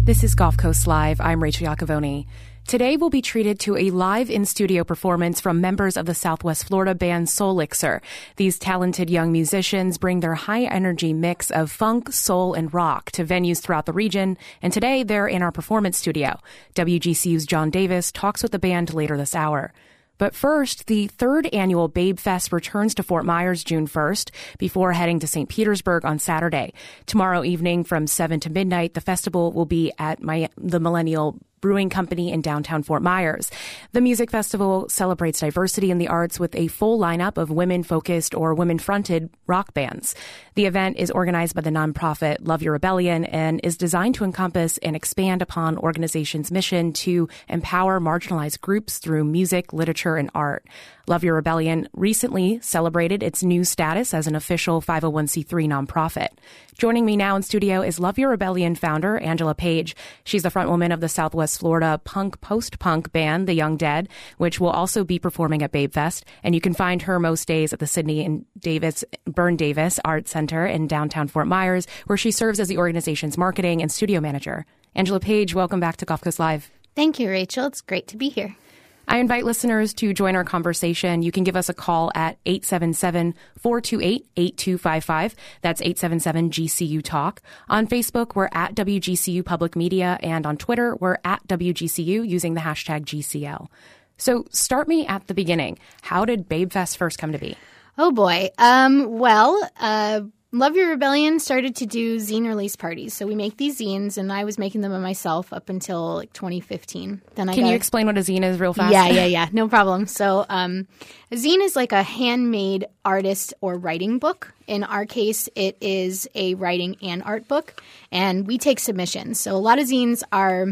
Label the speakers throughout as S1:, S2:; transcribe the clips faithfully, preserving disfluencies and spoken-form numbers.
S1: This is Gulf Coast Live. I'm Rachel Iacovone. Today we'll be treated to a live in-studio performance from members of the Southwest Florida band Soulixer. These talented young musicians bring their high-energy mix of funk, soul, and rock to venues throughout the region, and today they're in our performance studio. W G C U's John Davis talks with the band later this hour. But first, the third annual Babe Fest returns to Fort Myers June first before heading to Saint Petersburg on Saturday. Tomorrow evening from seven to midnight, the festival will be at my, the Millennial Brewing Company in downtown Fort Myers. The music festival celebrates diversity in the arts with a full lineup of women-focused or women-fronted rock bands. The event is organized by the nonprofit Love Your Rebellion and is designed to encompass and expand upon organization's mission to empower marginalized groups through music, literature, and art. Love Your Rebellion recently celebrated its new status as an official five oh one c three nonprofit. Joining me now in studio is Love Your Rebellion founder Angela Page. She's the frontwoman of the Southwest Florida punk post-punk band The Young Dead, which will also be performing at Babe Fest. And you can find her most days at the Sidney and Davis Byrne Davis Art Center in downtown Fort Myers, where she serves as the organization's marketing and studio manager. Angela Page, welcome back to Gulf Coast Live.
S2: Thank you, Rachel. It's great to be here.
S1: I invite listeners to join our conversation. You can give us a call at eight seven seven, four two eight, eight two five five. That's eight seven seven G C U Talk. On Facebook, we're at W G C U Public Media, and on Twitter, we're at W G C U using the hashtag G C L. So start me at the beginning. How did Babe Fest first come to be?
S2: Oh, boy. Um, well, uh, Love Your Rebellion started to do zine release parties. So we make these zines, and I was making them by myself up until like twenty fifteen. Then I
S1: Can
S2: got,
S1: you explain what a zine is real fast?
S2: Yeah, yeah, yeah. No problem. So um, a zine is like a handmade artist or writing book. In our case, it is a writing and art book, and we take submissions. So a lot of zines are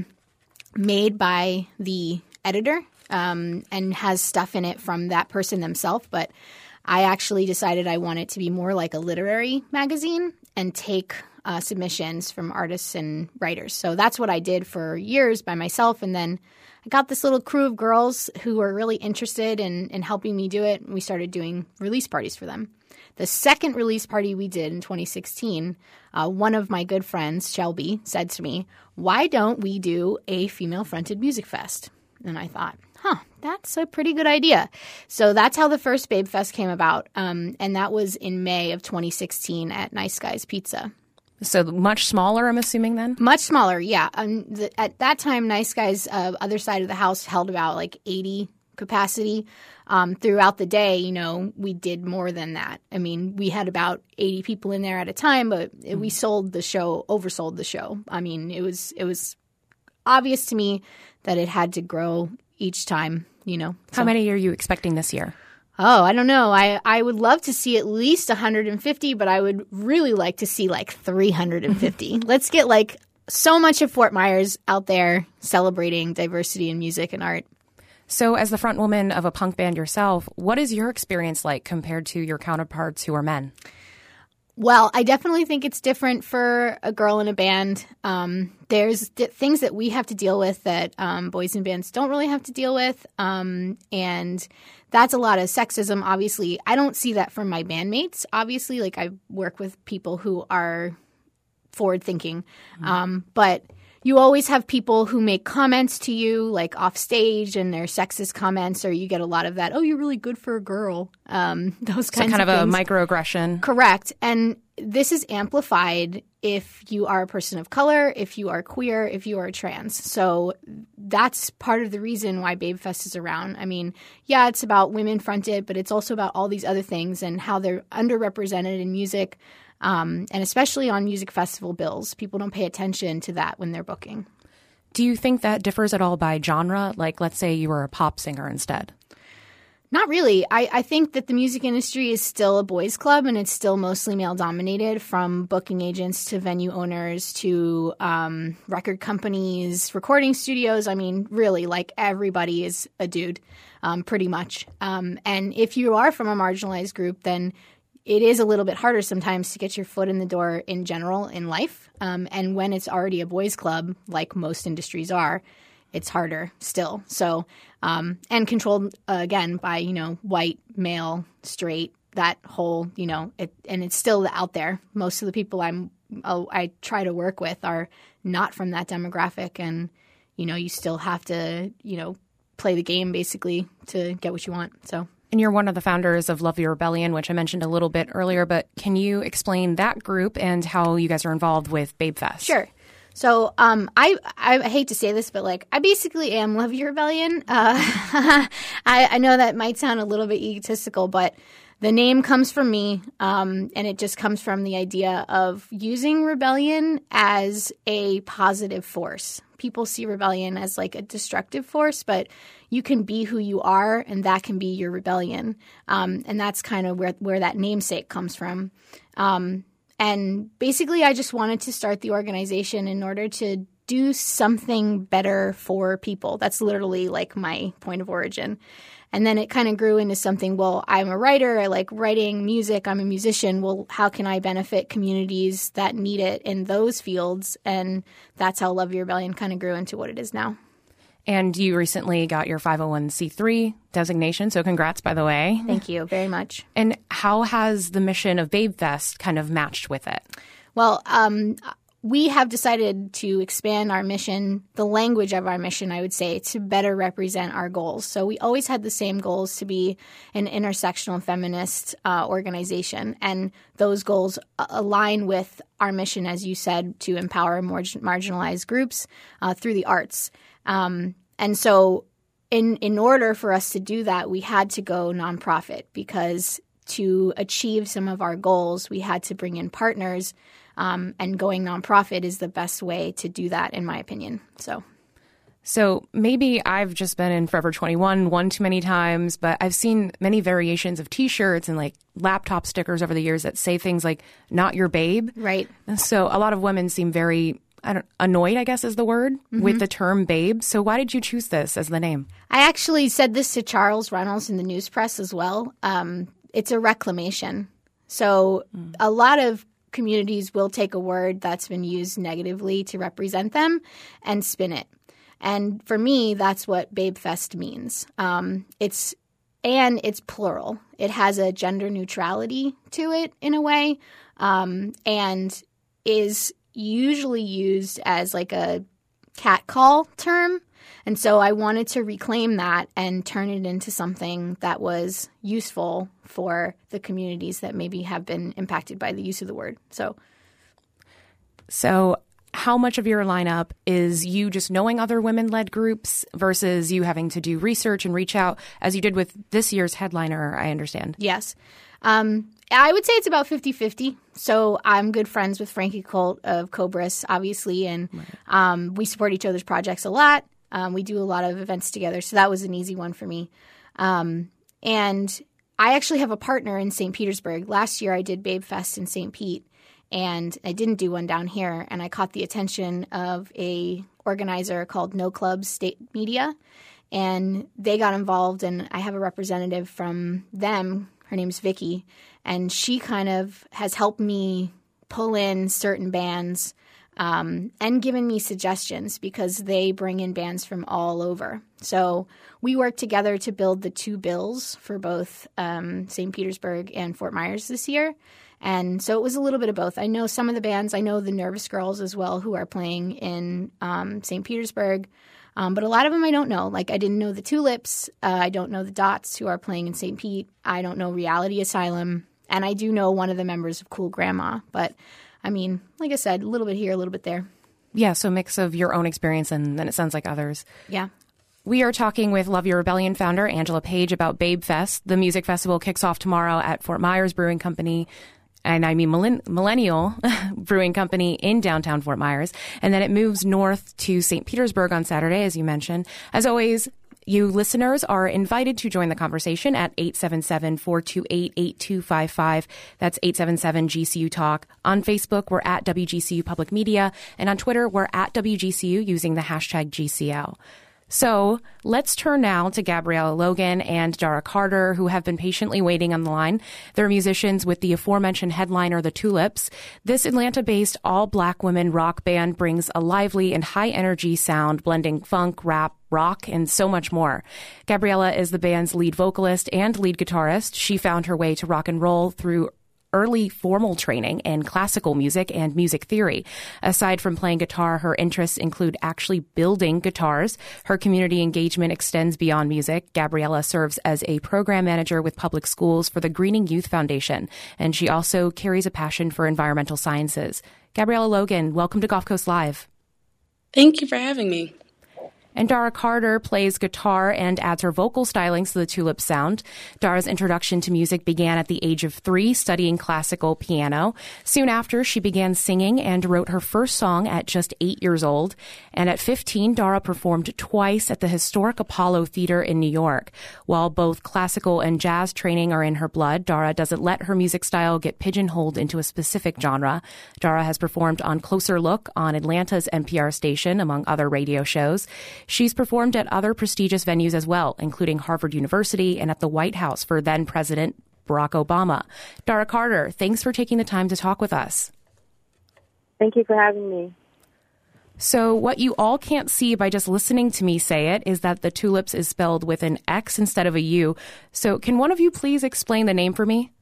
S2: made by the editor um, and has stuff in it from that person themselves, but I actually decided I want it to be more like a literary magazine and take uh, submissions from artists and writers. So that's what I did for years by myself. And then I got this little crew of girls who were really interested in, in helping me do it. And we started doing release parties for them. The second release party we did in twenty sixteen, uh, one of my good friends, Shelby, said to me, "Why don't we do a female-fronted music fest?" And I thought, huh, that's a pretty good idea. So that's how the first Babe Fest came about. Um, and that was in May of twenty sixteen at Nice Guys Pizza.
S1: So much smaller, I'm assuming, then?
S2: Much smaller, yeah. Um, the, at that time, Nice Guys, uh, other side of the house, held about like eighty capacity. Um, throughout the day, you know, we did more than that. I mean, we had about eighty people in there at a time, but mm-hmm. we sold the show, oversold the show. I mean, it was it was obvious to me that it had to grow each time, you know.
S1: How
S2: so.
S1: many are you expecting this year?
S2: Oh, I don't know. I, I would love to see at least one hundred fifty, but I would really like to see like three hundred fifty. Let's get like so much of Fort Myers out there celebrating diversity in music and art.
S1: So as the front woman of a punk band yourself, what is your experience like compared to your counterparts who are men?
S2: Well, I definitely think it's different for a girl in a band. Um, there's d- things that we have to deal with that um, boys in bands don't really have to deal with. Um, and that's a lot of sexism, obviously. I don't see that from my bandmates, obviously. Like, I work with people who are forward-thinking. Mm-hmm. Um, but you always have people who make comments to you, like off stage, and they're sexist comments, or you get a lot of that, oh, you're really good for a girl, um, those kinds
S1: so kind
S2: of,
S1: of
S2: things.
S1: a microaggression.
S2: Correct. And this is amplified if you are a person of color, if you are queer, if you are trans. So that's part of the reason why Babe Fest is around. I mean, yeah, it's about women fronted, but it's also about all these other things and how they're underrepresented in music. Um, and especially on music festival bills. People don't pay attention to that when they're booking.
S1: Do you think that differs at all by genre? Like, let's say you were a pop singer instead.
S2: Not really. I, I think that the music industry is still a boys' club, and it's still mostly male-dominated, from booking agents to venue owners to um, record companies, recording studios. I mean, really, like, everybody is a dude, um, pretty much. Um, and if you are from a marginalized group, then it is a little bit harder sometimes to get your foot in the door in general in life. Um, and when it's already a boys' club, like most industries are, it's harder still. So, um, and controlled, uh, again, by, you know, white, male, straight, that whole, you know, it, and it's still out there. Most of the people I'm oh, I try to work with are not from that demographic, and you know, you still have to, you know, play the game basically to get what you want. So.
S1: And you're one of the founders of Love Your Rebellion, which I mentioned a little bit earlier, but can you explain that group and how you guys are involved with Babe Fest?
S2: Sure. So um, I I hate to say this, but like I basically am Love Your Rebellion. Uh, I, I know that might sound a little bit egotistical, but the name comes from me, um, and it just comes from the idea of using rebellion as a positive force. People see rebellion as like a destructive force, but you can be who you are, and that can be your rebellion. Um, and that's kind of where, where that namesake comes from. Um, and basically, I just wanted to start the organization in order to do something better for people. That's literally like my point of origin. And then it kind of grew into something, well, I'm a writer. I like writing music. I'm a musician. Well, how can I benefit communities that need it in those fields? And that's how Love Your Rebellion kind of grew into what it is now.
S1: And you recently got your five oh one c three designation, so congrats, by the way.
S2: Thank you very much.
S1: And how has the mission of Babe Fest kind of matched with it?
S2: Well, um, we have decided to expand our mission, the language of our mission, I would say, to better represent our goals. So we always had the same goals to be an intersectional feminist uh, organization, and those goals align with our mission, as you said, to empower more marginalized groups uh, through the arts. Um, and so in in order for us to do that, we had to go nonprofit, because to achieve some of our goals, we had to bring in partners, um, and going nonprofit is the best way to do that, in my opinion. So,
S1: so maybe I've just been in Forever twenty-one one too many times, but I've seen many variations of T-shirts and like laptop stickers over the years that say things like "Not your babe."
S2: Right.
S1: And so a lot of women seem very I don't annoyed, I guess is the word, mm-hmm. with the term babe. So why did you choose this as the name?
S2: I actually said this to Charles Reynolds in the news press as well. Um, it's a reclamation. So mm. a lot of communities will take a word that's been used negatively to represent them and spin it. And for me, that's what Babe Fest means. Um, it's and it's plural. It has a gender neutrality to it in a way, um, and is usually used as like a catcall term. And so I wanted to reclaim that and turn it into something that was useful for the communities that maybe have been impacted by the use of the word. So,
S1: so how much of your lineup is you just knowing other women-led groups versus you having to do research and reach out, as you did with this year's headliner, I understand?
S2: Yes. Um, I would say it's about fifty-fifty. So I'm good friends with Frankie Colt of Cobras, obviously, and right. um, we support each other's projects a lot. Um, we do a lot of events together, so that was an easy one for me. Um, and I actually have a partner in Saint Petersburg. Last year I did Babe Fest in Saint Pete, and I didn't do one down here, and I caught the attention of a organizer called No Club State Media, and they got involved, and I have a representative from them. Her name's Vicky, and she kind of has helped me pull in certain bands um, and given me suggestions, because they bring in bands from all over. So we worked together to build the two bills for both um, Saint Petersburg and Fort Myers this year. And so it was a little bit of both. I know some of the bands. I know the Nervous Girls as well, who are playing in um, Saint Petersburg. Um, but a lot of them I don't know. Like, I didn't know the Tulips. Uh, I don't know the Dots, who are playing in Saint Pete. I don't know Reality Asylum. And I do know one of the members of Cool Grandma. But, I mean, like I said, a little bit here, a little bit there.
S1: Yeah, so a mix of your own experience and then it sounds like others.
S2: Yeah.
S1: We are talking with Love Your Rebellion founder Angela Page about Babe Fest. The music festival kicks off tomorrow at Fort Myers Brewing Company. And I mean millenn- Millennial Brewing Company in downtown Fort Myers. And then it moves north to Saint Petersburg on Saturday, as you mentioned. As always, you listeners are invited to join the conversation at eight seven seven, four two eight, eight two five five. That's eight seven seven G C U Talk. On Facebook, we're at W G C U Public Media. And on Twitter, we're at W G C U using the hashtag G C L. So let's turn now to Gabriella Logan and Dara Carter, who have been patiently waiting on the line. They're musicians with the aforementioned headliner, The Tulips. This Atlanta-based all-black women rock band brings a lively and high-energy sound, blending funk, rap, rock, and so much more. Gabriella is the band's lead vocalist and lead guitarist. She found her way to rock and roll through early formal training in classical music and music theory. Aside from playing guitar, her interests include actually building guitars. Her community engagement extends beyond music. Gabriella serves as a program manager with public schools for the Greening Youth Foundation, and she also carries a passion for environmental sciences. Gabriella Logan, welcome to Gulf Coast Live.
S3: Thank you for having me.
S1: And Dara Carter plays guitar and adds her vocal stylings to the Tulip sound. Dara's introduction to music began at the age of three, studying classical piano. Soon after, she began singing and wrote her first song at just eight years old. And at fifteen, Dara performed twice at the historic Apollo Theater in New York. While both classical and jazz training are in her blood, Dara doesn't let her music style get pigeonholed into a specific genre. Dara has performed on Closer Look on Atlanta's N P R station, among other radio shows. She's performed at other prestigious venues as well, including Harvard University and at the White House for then-President Barack Obama. Dara Carter, thanks for taking the time to talk with us.
S4: Thank you for having me.
S1: So what you all can't see by just listening to me say it is that the Tulips is spelled with an X instead of a U. So can one of you please explain the name for me?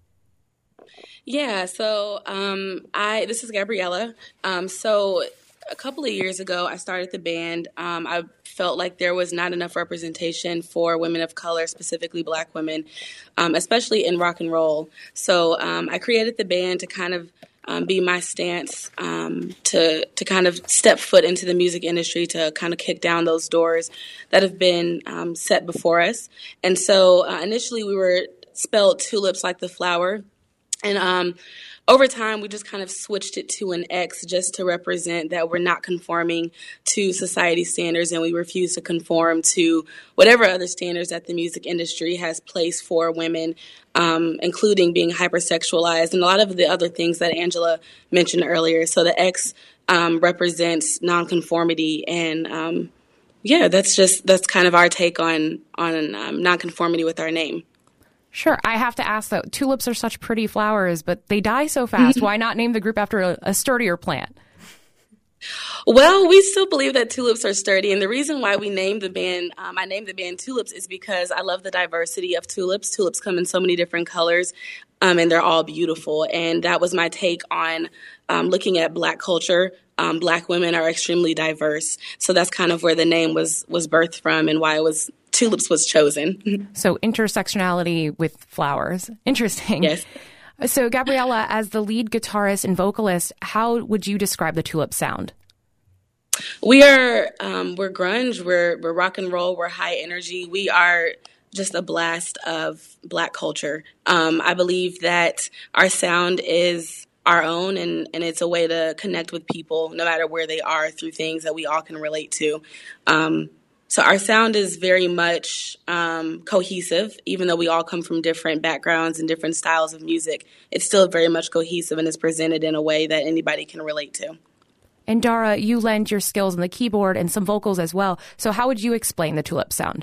S3: Yeah, so um, I this is Gabriella. Um, so a couple of years ago, I started the band. Um, I felt like there was not enough representation for women of color, specifically Black women, um, especially in rock and roll. So um, I created the band to kind of um, be my stance, um, to to kind of step foot into the music industry, to kind of kick down those doors that have been um, set before us. And so uh, initially we were spelled Tulips like the flower. And um, over time, we just kind of switched it to an X just to represent that we're not conforming to society standards, and we refuse to conform to whatever other standards that the music industry has placed for women, um, including being hypersexualized and a lot of the other things that Angela mentioned earlier. So the X um, represents nonconformity, and um, yeah, that's just that's kind of our take on on um, nonconformity with our name.
S1: Sure. I have to ask, though, tulips are such pretty flowers, but they die so fast. Why not name the group after a, a sturdier plant?
S3: Well, we still believe that tulips are sturdy. And the reason why we named the band, um, I named the band Tulips, is because I love the diversity of tulips. Tulips come in so many different colors, um, and they're all beautiful. And that was my take on um, looking at Black culture. Um, Black women are extremely diverse. So that's kind of where the name was, was birthed from and why it was Tulips was chosen.
S1: So intersectionality with flowers. Interesting.
S3: Yes.
S1: So Gabriella, as the lead guitarist and vocalist, how would you describe the Tulip sound?
S3: We are, um, we're grunge, we're, we're rock and roll, we're high energy. We are just a blast of Black culture. Um, I believe that our sound is our own, and, and it's a way to connect with people no matter where they are through things that we all can relate to. Um, So our sound is very much um, cohesive, even though we all come from different backgrounds and different styles of music. It's still very much cohesive and is presented in a way that anybody can relate to.
S1: And Dara, you lend your skills on the keyboard and some vocals as well. So how would you explain the Tulip sound?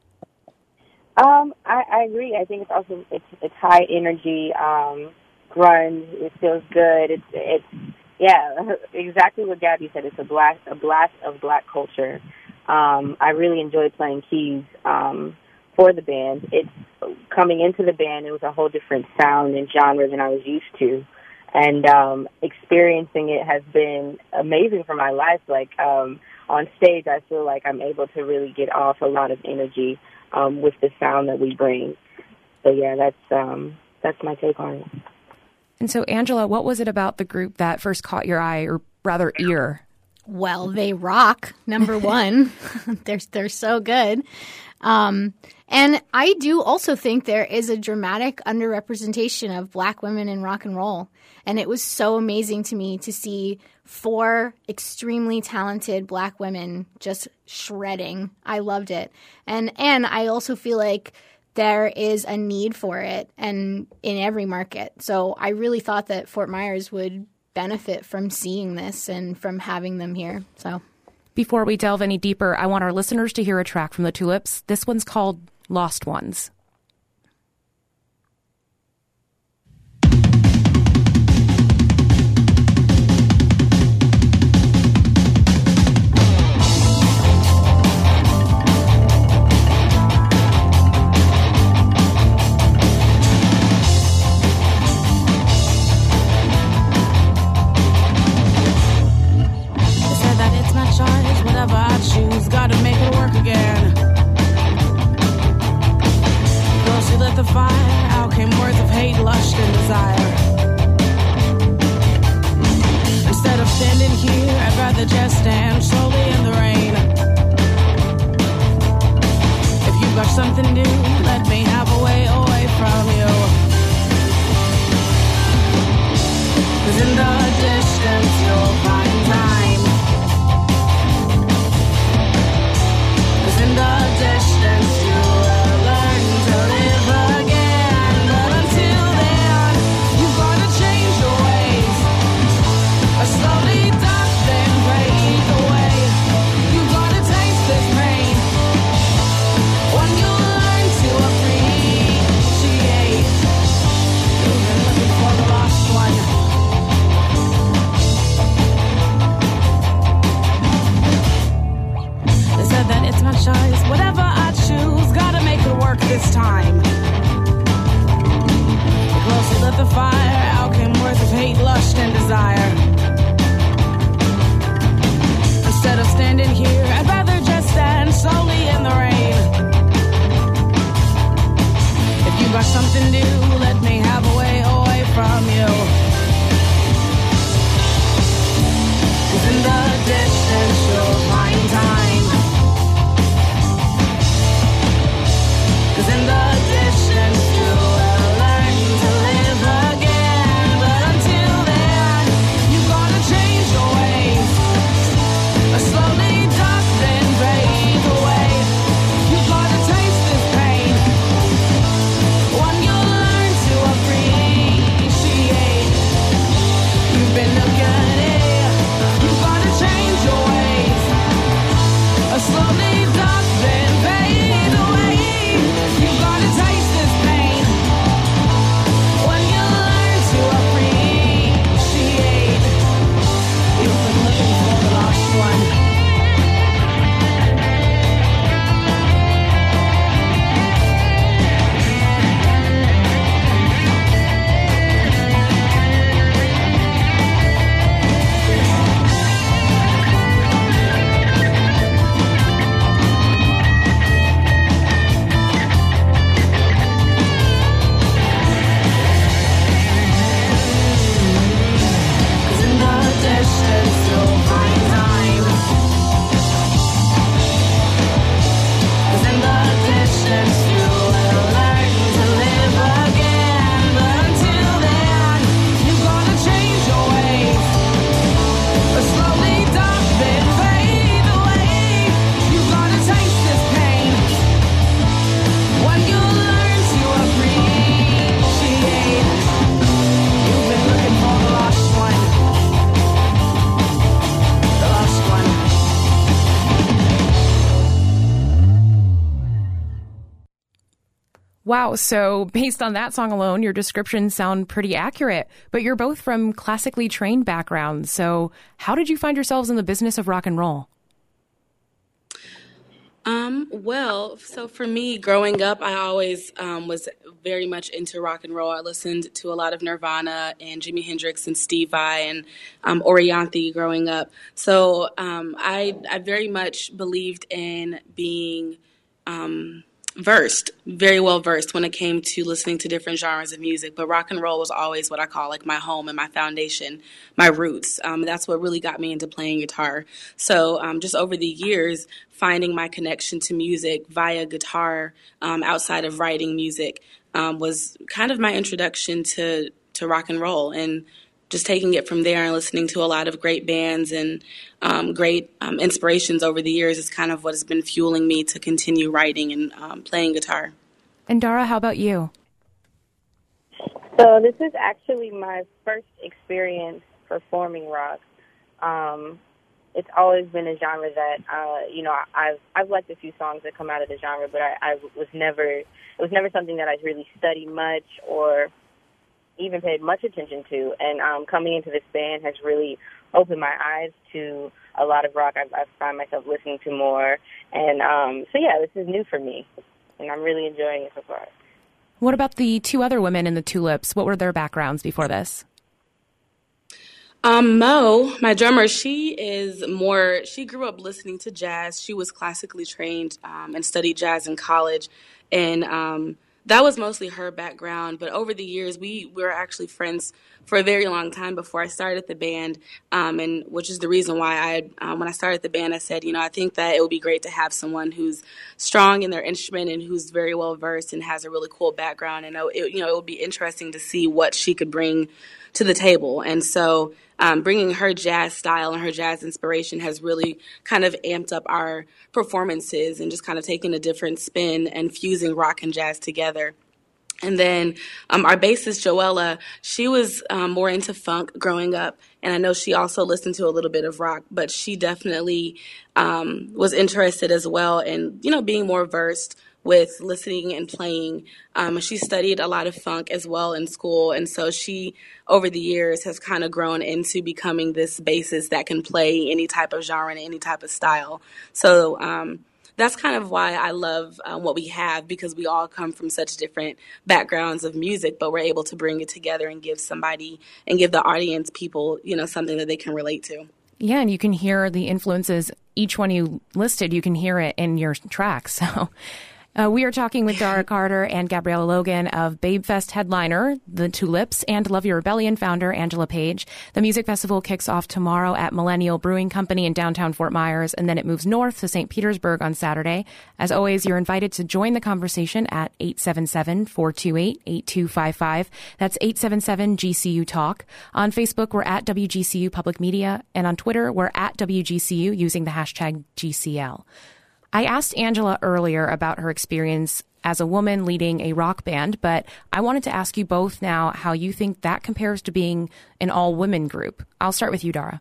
S4: Um, I, I agree. I think it's also it's, it's high energy, um, grunge. It feels good. It's it's yeah, exactly what Gabby said. It's a blast a blast of Black culture. Um, I really enjoyed playing keys um, for the band. It's coming into the band, it was a whole different sound and genre than I was used to. And um, experiencing it has been amazing for my life. Like um, on stage, I feel like I'm able to really get off a lot of energy um, with the sound that we bring. So, yeah, that's um, that's my take on it.
S1: And so, Angela, what was it about the group that first caught your eye, or rather ear?
S2: Well, they rock, number one. they're, they're so good. Um, and I do also think there is a dramatic underrepresentation of Black women in rock and roll. And it was so amazing to me to see four extremely talented Black women just shredding. I loved it. And and I also feel like there is a need for it, and in every market. So I really thought that Fort Myers would benefit from seeing this and from having them here. So,
S1: Before we delve any deeper, I want our listeners to hear a track from the Tulips. This one's called Lost Ones.
S5: Gotta make it work again. Closely lit the fire, out came words of hate, lust, and desire. Instead of standing here, I'd rather just stand slowly in the rain. If you've got something new, let me have a way away from you. 'Cause in the distance you'll find time. In the distance, you will learn to live again. But until then, you've got to change your ways. A slowly dark, then break away. You've got to taste this pain. When you learn to appreciate, you've been looking for the lost one. That it's my choice, whatever I choose, gotta make it work this time. Closely lit the fire, out came words of hate, lust, and desire. Instead of standing here, I'd rather just stand slowly in the rain. If you got something new, let me have a way away from you. 'Cause in the distance you'll find time. In the distance, you will learn to live again. But until then, you gotta change your ways. A slowly dark, then fade away. You gotta taste this pain. One you'll learn to appreciate. You've been looking at. You gotta change your ways. A slowly dark, then fade away. You gotta taste this pain. When you learn to appreciate, you've been looking for the lost one.
S1: Wow, so based on that song alone, your descriptions sound pretty accurate, but you're both from classically trained backgrounds. So how did you find yourselves in the business of rock and roll?
S3: Um, well, so for me, growing up, I always um, was very much into rock and roll. I listened to a lot of Nirvana and Jimi Hendrix and Steve Vai and um, Orianthi growing up. So um, I, I very much believed in being um, versed, very well versed when it came to listening to different genres of music. But rock and roll was always what I call like my home and my foundation, my roots. Um, that's what really got me into playing guitar. So um, just over the years, finding my connection to music via guitar um, outside of writing music um, was kind of my introduction to, to rock and roll, and just taking it from there and listening to a lot of great bands and um, great um, inspirations over the years is kind of what has been fueling me to continue writing and um, playing guitar.
S1: And Dara, how about you?
S4: So this is actually my first experience performing rock. Um, it's always been a genre that, uh, you know, I've I've liked a few songs that come out of the genre, but I, I was never it was never something that I really studied much or even paid much attention to. And um, coming into this band has really opened my eyes to a lot of rock. I, I find myself listening to more, and um, so yeah, this is new for me, and I'm really enjoying it so far.
S1: What about the two other women in the Tulips? What were their backgrounds before this?
S3: Um, Mo, my drummer, she is more, she grew up listening to jazz. She was classically trained um, and studied jazz in college. And um, that was mostly her background. But over the years, we, we were actually friends for a very long time before I started the band. Um, and which is the reason why I, um, when I started the band, I said, you know, I think that it would be great to have someone who's strong in their instrument and who's very well versed and has a really cool background. And, it, you know, it would be interesting to see what she could bring to the table. And so um, bringing her jazz style and her jazz inspiration has really kind of amped up our performances and just kind of taking a different spin and fusing rock and jazz together. And then um, our bassist, Joella, she was um, more into funk growing up. And I know she also listened to a little bit of rock, but she definitely um, was interested as well in, you know, being more versed with listening and playing. Um, she studied a lot of funk as well in school. And so she, over the years, has kind of grown into becoming this bassist that can play any type of genre and any type of style. So um, that's kind of why I love um, what we have, because we all come from such different backgrounds of music, but we're able to bring it together and give somebody and give the audience people, you know, something that they can relate to.
S1: Yeah, and you can hear the influences. Each one you listed, you can hear it in your tracks. So Uh, we are talking with Dara Carter and Gabriella Logan of BabeFest headliner, The Tulips, and Love Your Rebellion founder, Angela Page. The music festival kicks off tomorrow at Millennial Brewing Company in downtown Fort Myers, and then it moves north to Saint Petersburg on Saturday. As always, you're invited to join the conversation at eight seven seven, four two eight, eight two five five. That's eight seven seven G C U Talk. On Facebook, we're at W G C U Public Media, and on Twitter, we're at W G C U using the hashtag G C L. I asked Angela earlier about her experience as a woman leading a rock band, but I wanted to ask you both now how you think that compares to being an all-women group. I'll start with you, Dara.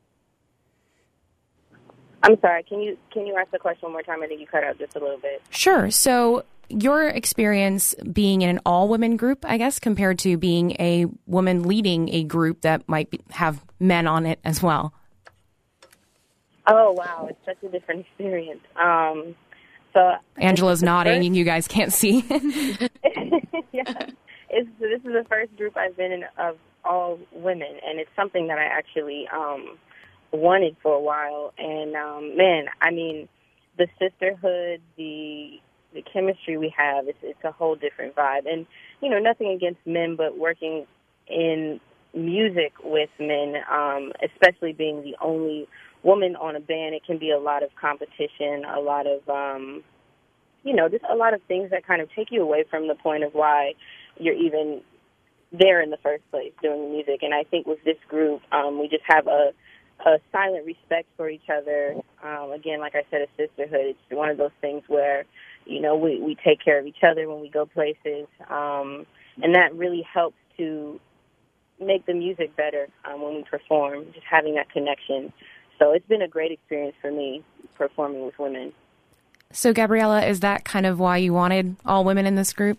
S4: I'm sorry, can you can you ask the question one more time? I think you cut out just a little bit.
S1: Sure. So your experience being in an all-women group, I guess, compared to being a woman leading a group that might be, have men on it as well.
S4: Oh, wow. It's such a different experience. Um, so
S1: Angela's nodding.
S4: First,
S1: you guys can't see.
S4: yeah. It's, this is the first group I've been in of all women, and it's something that I actually um, wanted for a while. And, um, man, I mean, the sisterhood, the the chemistry we have, it's, it's a whole different vibe. And, you know, nothing against men, but working in music with men, um, especially being the only woman on a band, it can be a lot of competition, a lot of, um, you know, just a lot of things that kind of take you away from the point of why you're even there in the first place doing the music. And I think with this group, um, we just have a, a silent respect for each other. Um, again, like I said, a sisterhood. It's one of those things where, you know, we, we take care of each other when we go places. Um, and that really helps to make the music better um, when we perform, just having that connection. So it's been a great experience for me performing with women.
S1: So, Gabriella, is that kind of why you wanted all women in this group?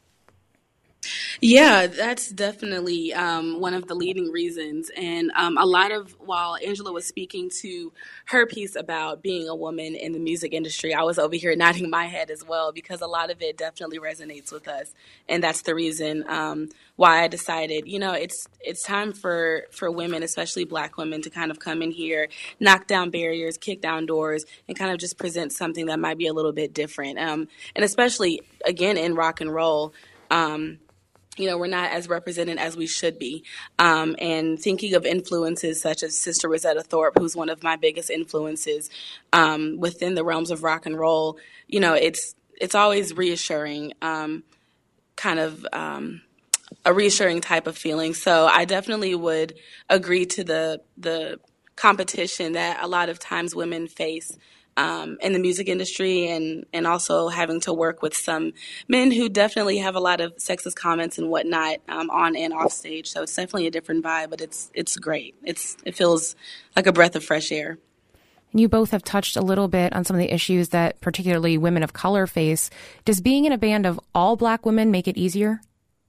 S3: Yeah, that's definitely um, one of the leading reasons. And um, a lot of, while Angela was speaking to her piece about being a woman in the music industry, I was over here nodding my head as well, because a lot of it definitely resonates with us. And that's the reason um, why I decided, you know, it's it's time for, for women, especially Black women, to kind of come in here, knock down barriers, kick down doors, and kind of just present something that might be a little bit different. Um, and especially, again, in rock and roll, um, you know, we're not as represented as we should be. Um, and thinking of influences such as Sister Rosetta Thorpe, who's one of my biggest influences um, within the realms of rock and roll, you know, it's it's always reassuring, um, kind of um, a reassuring type of feeling. So I definitely would agree to the the competition that a lot of times women face Um, in the music industry, and, and also having to work with some men who definitely have a lot of sexist comments and whatnot um, on and off stage. So it's definitely a different vibe, but it's it's great. It's it feels like a breath of fresh air.
S1: And you both have touched a little bit on some of the issues that particularly women of color face. Does being in a band of all Black women make it easier?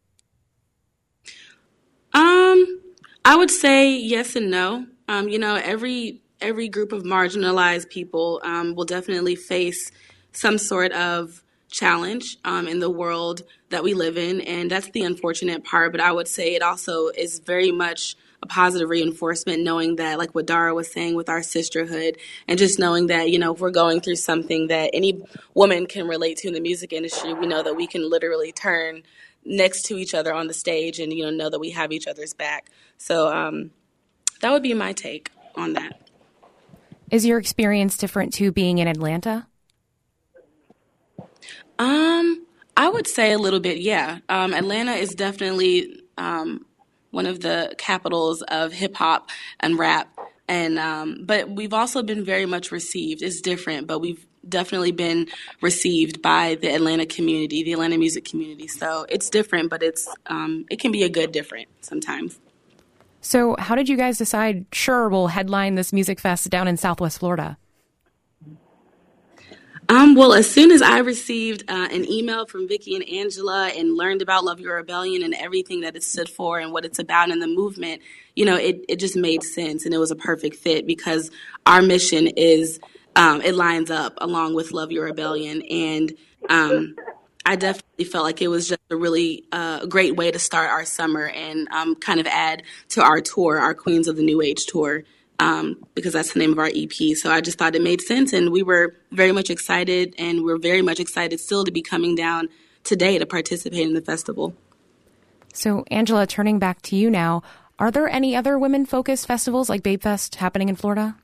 S3: Um, I would say yes and no. Um, you know, every every group of marginalized people um, will definitely face some sort of challenge um, in the world that we live in, and that's the unfortunate part. But I would say it also is very much a positive reinforcement, knowing that, like what Dara was saying with our sisterhood, and just knowing that, you know, if we're going through something that any woman can relate to in the music industry, we know that we can literally turn next to each other on the stage and, you know, know that we have each other's back. So um, that would be my take on that.
S1: Is your experience different to being in Atlanta?
S3: Um, I would say a little bit, yeah. Um, Atlanta is definitely um, one of the capitals of hip hop and rap, and um, but we've also been very much received. It's different, but we've definitely been received by the Atlanta community, the Atlanta music community. So it's different, but it's um, it can be a good different sometimes.
S1: So how did you guys decide, sure, we'll headline this music fest down in Southwest Florida?
S3: Um, well, as soon as I received uh, an email from Vicki and Angela and learned about Love Your Rebellion and everything that it stood for and what it's about in the movement, you know, it, it just made sense, and it was a perfect fit because our mission is, um, it lines up along with Love Your Rebellion. And um, I definitely felt like it was just a really uh, great way to start our summer and um, kind of add to our tour, our Queens of the New Age tour. Um, because that's the name of our E P. So I just thought it made sense, and we were very much excited, and we're very much excited still to be coming down today to participate in the festival.
S1: So, Angela, turning back to you now, are there any other women-focused festivals like Babe Fest happening in Florida?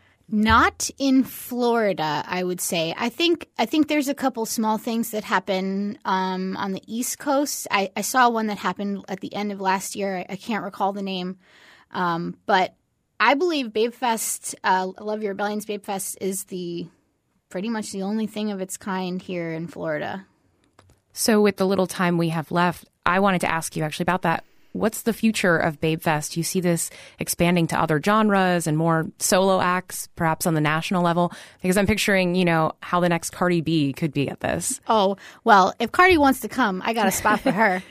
S2: Not in Florida, I would say. I think I think there's a couple small things that happen um, on the East Coast. I, I saw one that happened at the end of last year. I, I can't recall the name, um, but I believe Babe Fest, uh, Love Your Rebellion's Babe Fest, is the pretty much the only thing of its kind here in Florida.
S1: So with the little time we have left, I wanted to ask you actually about that. What's the future of Babe Fest? Do you see this expanding to other genres and more solo acts, perhaps on the national level? Because I'm picturing, you know, how the next Cardi B could be at this.
S2: Oh, well, if Cardi wants to come, I got a spot for her.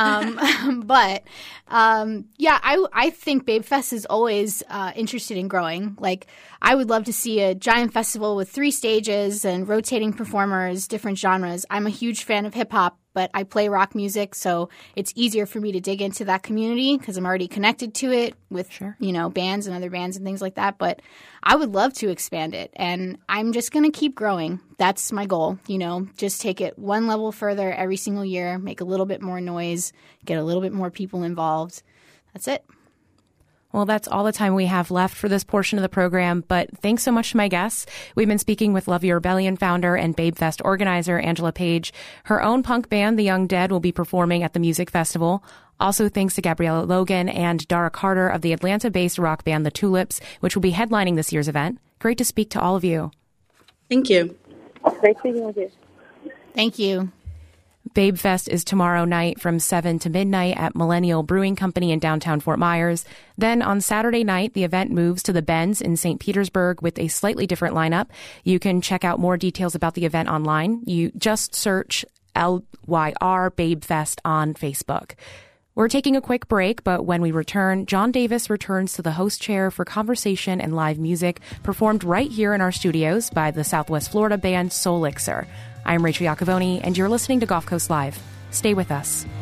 S2: Um, but, um, yeah, I, I think Babe Fest is always uh, interested in growing. Like, I would love to see a giant festival with three stages and rotating performers, different genres. I'm a huge fan of hip hop, but I play rock music, so it's easier for me to dig into that community because I'm already connected to it with, sure. you know, bands and other bands and things like that. But I would love to expand it, and I'm just going to keep growing. That's my goal, you know, just take it one level further every single year, make a little bit more noise, get a little bit more people involved. That's it.
S1: Well, that's all the time we have left for this portion of the program, but thanks so much to my guests. We've been speaking with Love Your Rebellion founder and Babe Fest organizer Angela Page. Her own punk band, The Young Dead, will be performing at the music festival. Also thanks to Gabriella Logan and Dara Carter of the Atlanta-based rock band The Tulips, which will be headlining this year's event. Great to speak to all of you.
S3: Thank you.
S4: Great speaking with you.
S2: Thank you.
S1: Babe Fest is tomorrow night from seven to midnight at Millennial Brewing Company in downtown Fort Myers. Then on Saturday night, the event moves to the Benz in Saint Petersburg with a slightly different lineup. You can check out more details about the event online. You just search L Y R Babe Fest on Facebook. We're taking a quick break, but when we return, John Davis returns to the host chair for conversation and live music performed right here in our studios by the Southwest Florida band Solixer. I'm Rachel Iacovone, and you're listening to Gulf Coast Live. Stay with us.